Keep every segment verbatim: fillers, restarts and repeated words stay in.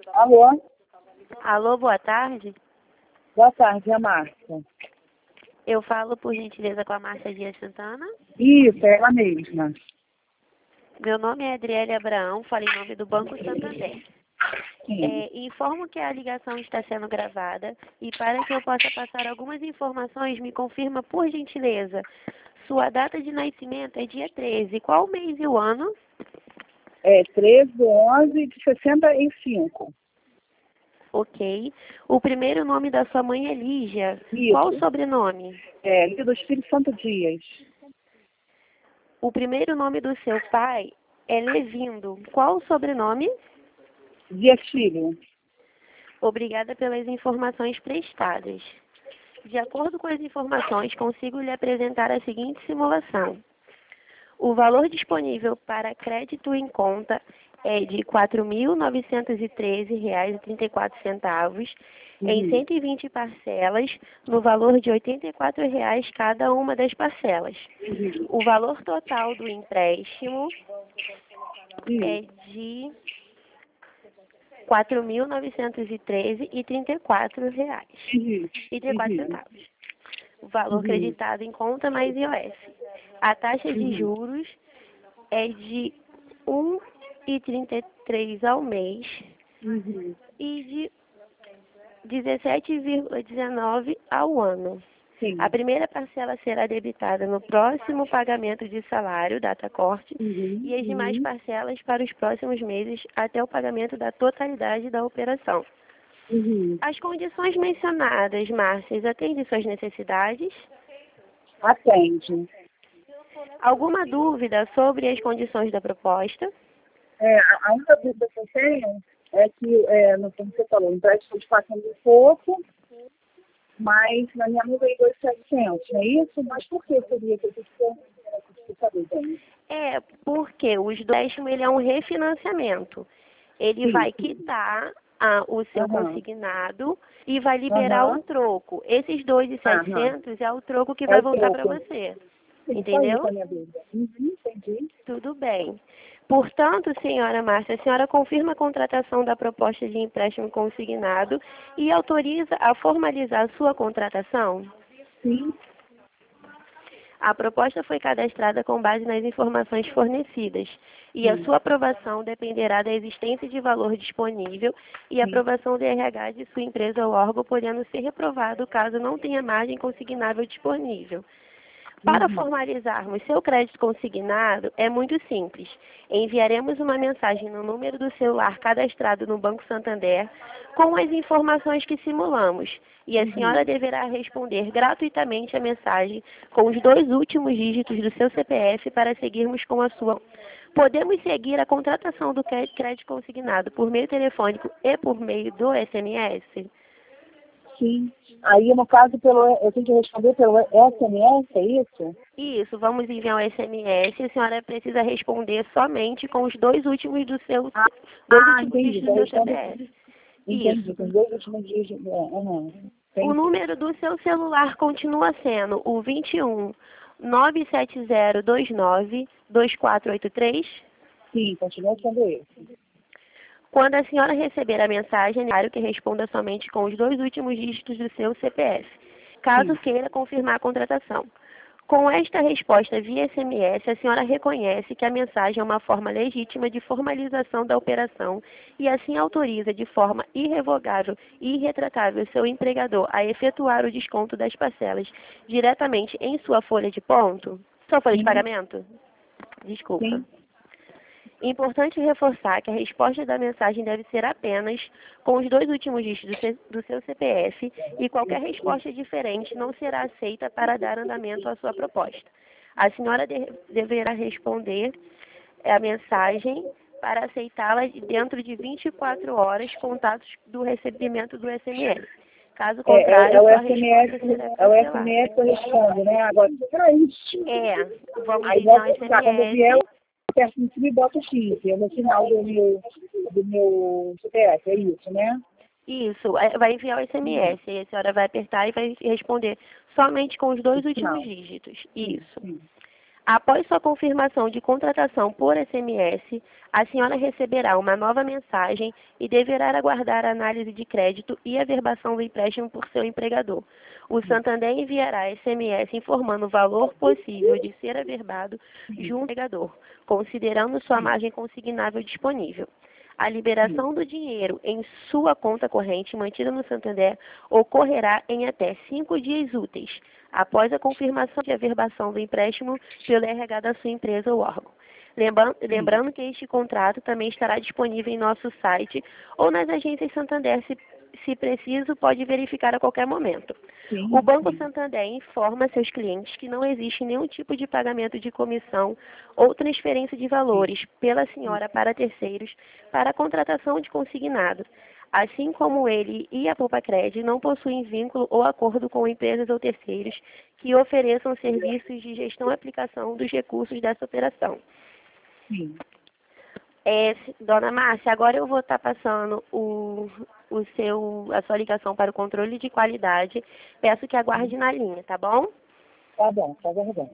Alô? Alô, boa tarde. Boa tarde, é a Márcia. Eu falo, por gentileza, com a Márcia Dias Santana. Isso, é ela mesma. Meu nome é Adriele Abraão, falo em nome do Banco Santander. Sim. É, informo que a ligação está sendo gravada e para que eu possa passar algumas informações, me confirma, por gentileza, sua data de nascimento é dia treze. Qual o mês e o ano? É treze do onze de sessenta e cinco. Ok. O primeiro nome da sua mãe é Lígia. Isso. Qual o sobrenome? É, Lígia do Espírito Santo Dias. O primeiro nome do seu pai é Levindo. Qual o sobrenome? Dias Filho. Obrigada pelas informações prestadas. De acordo com as informações, consigo lhe apresentar a seguinte simulação. O valor disponível para crédito em conta é de quatro mil novecentos e treze reais e trinta e quatro centavos em Uhum. cento e vinte parcelas, no valor de oitenta e quatro reais cada uma das parcelas. Uhum. O valor total do empréstimo Uhum. é de quatro mil novecentos e treze reais e trinta e quatro reais Uhum. e trinta e quatro Uhum. centavos. O valor Uhum. creditado em conta mais I O F. A taxa de Uhum. juros é de um vírgula trinta e três ao mês Uhum. e de dezessete vírgula dezenove ao ano. Sim. A primeira parcela será debitada no próximo pagamento de salário, data corte, Uhum. e as demais Uhum. parcelas para os próximos meses até o pagamento da totalidade da operação. Uhum. As condições mencionadas, Márcia, atendem suas necessidades? Atende. Alguma dúvida sobre as condições da proposta? É, a a única dúvida que eu tenho é que, é, no como você falou, o empréstimo de quatro mil e pouco, mas na minha mão veio dois mil e setecentos, não é isso? Mas por que seria que eu preciso saber, Dani? É, porque o empréstimo ele é um refinanciamento. Ele Sim, vai sim. quitar ah, o seu Aham. consignado e vai liberar o Aham. troco. Esses dois mil e Aham. setecentos é o troco que É vai o voltar para troco. você. Sim, só isso Entendeu? a minha dúvida. Uhum, entendi. Tudo bem. Portanto, senhora Márcia, a senhora confirma a contratação da proposta de empréstimo consignado e autoriza a formalizar a sua contratação? Sim. A proposta foi cadastrada com base nas informações fornecidas e a Sim. sua aprovação dependerá da existência de valor disponível e Sim. aprovação do R H de sua empresa ou órgão, podendo ser reprovado caso não tenha margem consignável disponível. Para Uhum. formalizarmos seu crédito consignado, é muito simples. Enviaremos uma mensagem no número do celular cadastrado no Banco Santander com as informações que simulamos. E a senhora Uhum. deverá responder gratuitamente a mensagem com os dois últimos dígitos do seu C P F para seguirmos com a sua. Podemos seguir a contratação do cré- crédito consignado por meio telefônico e por meio do S M S? Sim. Aí, no caso, pelo, eu tenho que responder pelo S M S, é isso? Isso, vamos enviar um S M S e a senhora precisa responder somente com os dois últimos do seu, Ah, dois ah, últimos entendi. dígitos do Já seu respondo. C P F. Entendi. Isso. Tem dois últimos dias. É, uhum. O Entendi. número do seu celular continua sendo o vinte e um, nove sete zero dois nove, dois quatro oito três? Sim, continua sendo esse. Quando a senhora receber a mensagem, é necessário que responda somente com os dois últimos dígitos do seu C P F, caso Sim. queira confirmar a contratação. Com esta resposta via S M S, a senhora reconhece que a mensagem é uma forma legítima de formalização da operação e assim autoriza de forma irrevogável e irretratável seu empregador a efetuar o desconto das parcelas diretamente em sua folha de ponto? Sua folha de Sim. pagamento? Desculpa. Sim. Importante reforçar que a resposta da mensagem deve ser apenas com os dois últimos dígitos do, C- do seu C P F e qualquer resposta diferente não será aceita para dar andamento à sua proposta. A senhora de- deverá responder a mensagem para aceitá-la dentro de vinte e quatro horas contados do recebimento do S M S. Caso É, é, é contrário, o sua SMS, resposta será é o cancelada. S M S que eu respondo, né? Agora, peraí. É, vamos Aí enviar um volta tá, quando eu vier, eu S M S. aperto em cima e boto quinze, é no final do meu, do meu C P F, é isso, né? Isso, é, vai enviar o S M S, e a senhora vai apertar e vai responder somente com os dois No últimos final. dígitos. Sim, Isso. sim. Após sua confirmação de contratação por S M S, a senhora receberá uma nova mensagem e deverá aguardar a análise de crédito e averbação do empréstimo por seu empregador. O Santander enviará S M S informando o valor possível de ser averbado junto ao empregador, considerando sua margem consignável disponível. A liberação do dinheiro em sua conta corrente mantida no Santander ocorrerá em até cinco dias úteis, após a confirmação de averbação do empréstimo pelo R H da sua empresa ou órgão. Lembrando, lembrando que este contrato também estará disponível em nosso site ou nas agências Santander, se, se preciso, pode verificar a qualquer momento. Sim, O Banco sim. Santander informa seus clientes que não existe nenhum tipo de pagamento de comissão ou transferência de valores pela senhora para terceiros para a contratação de consignado, assim como ele e a Poupa-Cred não possuem vínculo ou acordo com empresas ou terceiros que ofereçam serviços de gestão e aplicação dos recursos dessa operação. Sim. É, dona Márcia, agora eu vou estar passando o, o seu, a sua ligação para o controle de qualidade. Peço que aguarde na linha, tá bom? Tá bom, tá aguardando.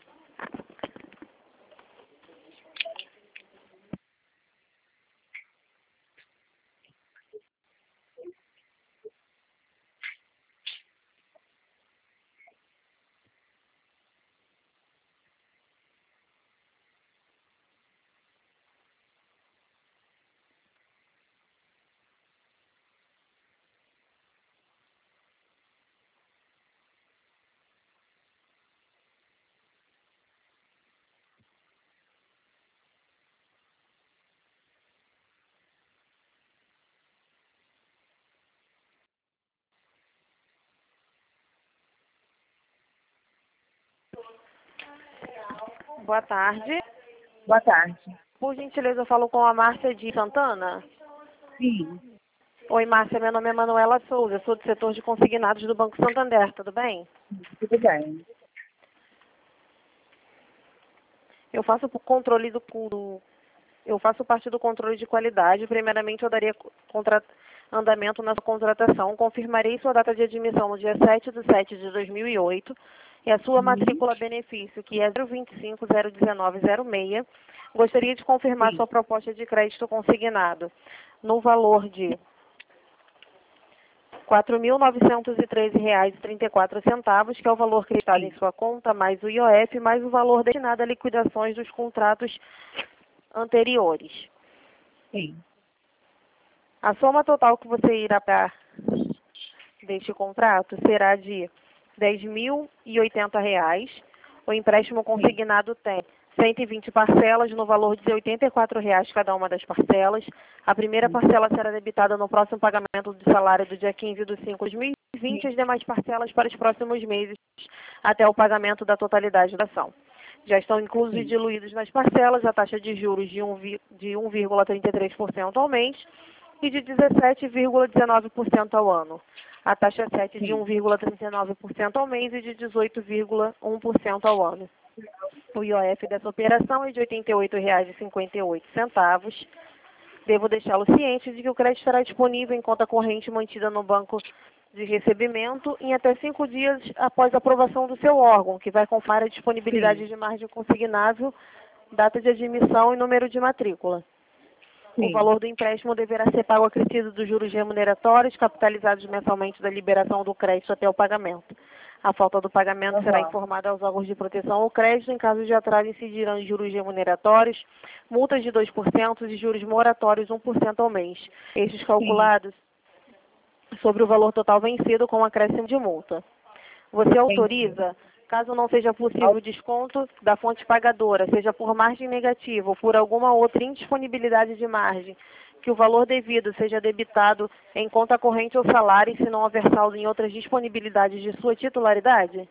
Boa tarde. Boa tarde. Por gentileza, eu falo com a Márcia de Santana. Sim, Oi, Márcia, meu nome é Manuela Souza, eu sou do setor de consignados do Banco Santander, tudo bem? tudo bem. Eu faço o controle do, do eu faço parte do controle de qualidade. Primeiramente, eu daria contra, andamento na sua contratação. Confirmarei sua data de admissão no dia sete de setembro de dois mil e oito e a sua Uhum. matrícula benefício, que é zero vinte e cinco zero dezenove zero seis. Gostaria de confirmar Sim. sua proposta de crédito consignado no valor de quatro mil novecentos e treze reais e trinta e quatro centavos, que é o valor creditado em sua conta, mais o I O F, mais o valor destinado a liquidações dos contratos anteriores. Sim. A soma total que você irá pagar deste contrato será de dez mil e oitenta reais. O empréstimo consignado tem cento e vinte parcelas no valor de oitenta e quatro reais cada uma das parcelas. A primeira parcela será debitada no próximo pagamento do salário do dia quinze de cinco de dois mil e vinte, as demais parcelas para os próximos meses até o pagamento da totalidade da ação. Já estão inclusos e diluídos nas parcelas a taxa de juros de um vírgula trinta e três por cento ao mês e de dezessete vírgula dezenove por cento ao ano. A taxa sete de um vírgula trinta e nove por cento ao mês e de dezoito vírgula um por cento ao ano. O I O F dessa operação é de oitenta e oito reais e cinquenta e oito centavos. Devo deixá-lo ciente de que o crédito estará disponível em conta corrente mantida no banco de recebimento em até cinco dias após a aprovação do seu órgão, que vai confirmar a disponibilidade Sim. de margem consignável, data de admissão e número de matrícula. Sim. O valor do empréstimo deverá ser pago acrescido dos juros remuneratórios, capitalizados mensalmente da liberação do crédito até o pagamento. A falta do pagamento Uhum. será informada aos órgãos de proteção ao crédito. Em caso de atraso, incidirão juros remuneratórios, multas de dois por cento e juros moratórios um por cento ao mês. Estes calculados sobre o valor total vencido com acréscimo de multa. Você autoriza, caso não seja possível o desconto da fonte pagadora, seja por margem negativa ou por alguma outra indisponibilidade de margem, que o valor devido seja debitado em conta corrente ou salário, se não houver saldo em outras disponibilidades de sua titularidade?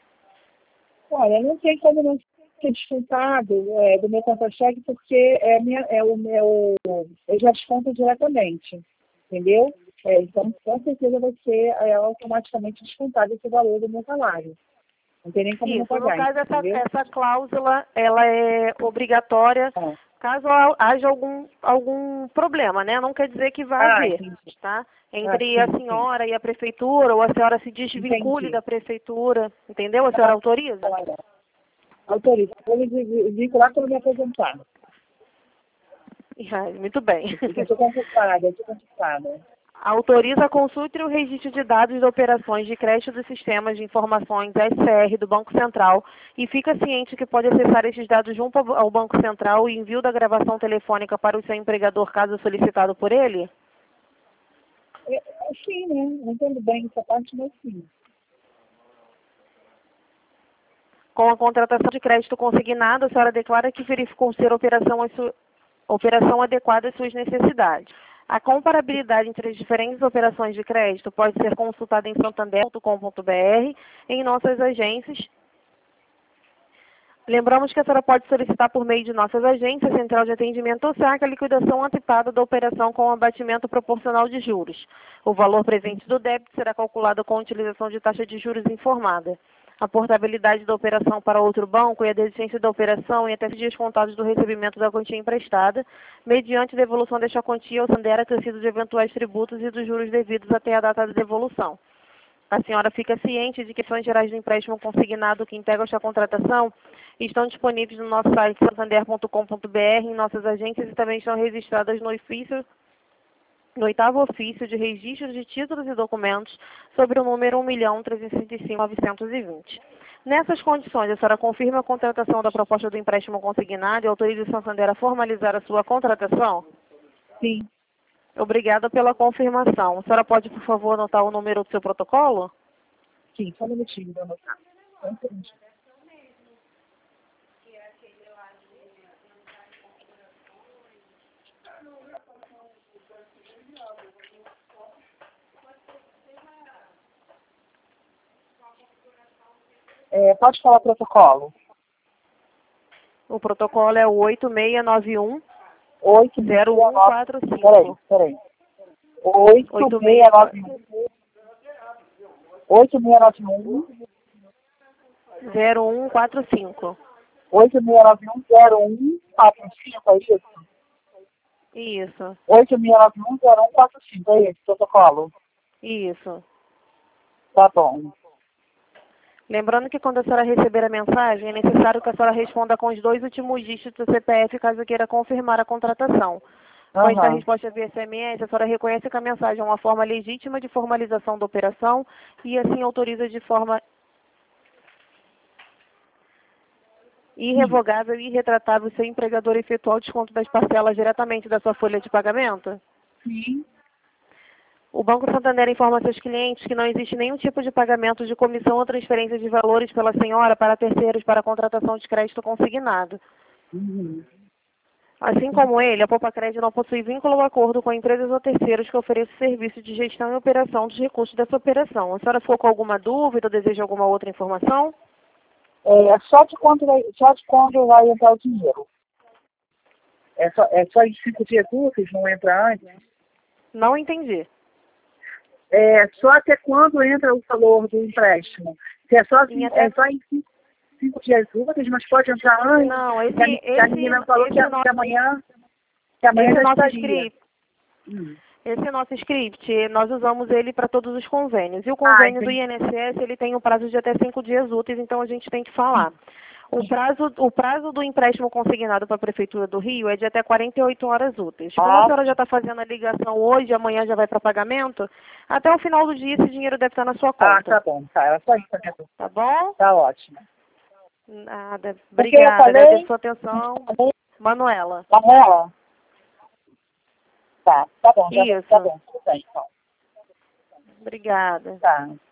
Olha, não tem como não ser descontado é, do meu contra-cheque, porque é, minha, é o meu. Eu já desconto diretamente, entendeu? É, então, com certeza vai ser é, automaticamente descontado esse valor do meu salário. Não tem nem como não Isso, no pagar, caso, essa, entendeu? essa cláusula, ela é obrigatória Ah, caso ha- haja algum, algum problema, né? Não quer dizer que vai ah, haver, entendi. tá? Ah, Entre a sim, sim. senhora e a prefeitura, ou a senhora se desvincule Entendi. da prefeitura, entendeu? A senhora autoriza? Olha, Autoriza. Eu vou vincular quando me apresentar. Ai, muito bem. Eu estou conquistada, eu estou conquistada. Autoriza a consulta e o registro de dados de operações de crédito dos sistemas de informações S C R do Banco Central e fica ciente que pode acessar esses dados junto ao ao Banco Central e envio da gravação telefônica para o seu empregador caso solicitado por ele? É, é, sim, né? Não entendo bem essa parte, mas sim. Com a contratação de crédito consignado, a senhora declara que verificou ser a operação, a su- operação adequada às suas necessidades. A comparabilidade entre as diferentes operações de crédito pode ser consultada em santander ponto com ponto br, em nossas agências. Lembramos que a senhora pode solicitar por meio de nossas agências, Central de Atendimento ou S A C, a liquidação antecipada da operação com abatimento proporcional de juros. O valor presente do débito será calculado com a utilização de taxa de juros informada. A portabilidade da operação para outro banco e a desistência da operação em até dias contados do recebimento da quantia emprestada, mediante devolução desta quantia ao Santander acrescido de eventuais tributos e dos juros devidos até a data da devolução. A senhora fica ciente de que ações gerais do empréstimo consignado que integram esta contratação estão disponíveis no nosso site santander ponto com ponto br, em nossas agências e também estão registradas no ofício no oitavo ofício de registro de títulos e documentos sobre o número um milhão trezentos e sessenta e cinco mil novecentos e vinte. Nessas condições, a senhora confirma a contratação da proposta do empréstimo consignado e autoriza o Santander a formalizar a sua contratação? Sim. Obrigada pela confirmação. A senhora pode, por favor, anotar o número do seu protocolo? Sim, só um minutinho, vou anotar. Só um segundinho. É, pode falar o protocolo. O protocolo é o oito seis nove um oito zero um quatro cinco. Peraí, peraí. oito seis nove um. oito seis nove um. zero um quatro cinco. oito seis nove um zero um quatro cinco, é isso? Isso, oito seis nove um zero um quatro cinco, é esse protocolo? isso. Tá bom. Lembrando que quando a senhora receber a mensagem, é necessário que a senhora responda com os dois últimos dígitos do C P F, caso queira confirmar a contratação. Com esta Aham. resposta via S M S, a senhora reconhece que a mensagem é uma forma legítima de formalização da operação e assim autoriza de forma irrevogável e irretratável o seu empregador efetuar o desconto das parcelas diretamente da sua folha de pagamento? Sim. O Banco Santander informa a seus clientes que não existe nenhum tipo de pagamento de comissão ou transferência de valores pela senhora para terceiros para a contratação de crédito consignado. Uhum. Assim como ele, a Poupa-Crédito não possui vínculo ou acordo com empresas ou terceiros que ofereçam serviço de gestão e operação dos recursos dessa operação. A senhora ficou com alguma dúvida ou deseja alguma outra informação? É só de quando vai, só de quando vai entrar o dinheiro. É só, é só em cinco dias úteis, não entra antes? Não entendi. É só até quando entra o valor do empréstimo? Se é só, Em assim, até- é só em cinco, cinco dias úteis, mas pode entrar antes? Não, esse, Que a, que a menina esse, falou esse que, a- nosso, que amanhã, que amanhã esse já nosso estaria. script, Hum. esse nosso script, nós usamos ele para todos os convênios. E o Ah, convênio do entendi. I N S S, ele tem um prazo de até cinco dias úteis, então a gente tem que falar. O prazo, o prazo do empréstimo consignado para a Prefeitura do Rio é de até quarenta e oito horas úteis. Como a Ah, senhora já está fazendo a ligação hoje, amanhã já vai para pagamento, até o final do dia esse dinheiro deve estar na sua ah, conta. tá bom, tá. Era só isso a minha dúvida. Tá bom? Tá ótimo. Nada. O que eu Obrigada. falei? Agradeço a sua atenção. Manuela. Manuela? Tá, tá bom, já, Isso. tá bom, tudo bem, então. Obrigada. Tá.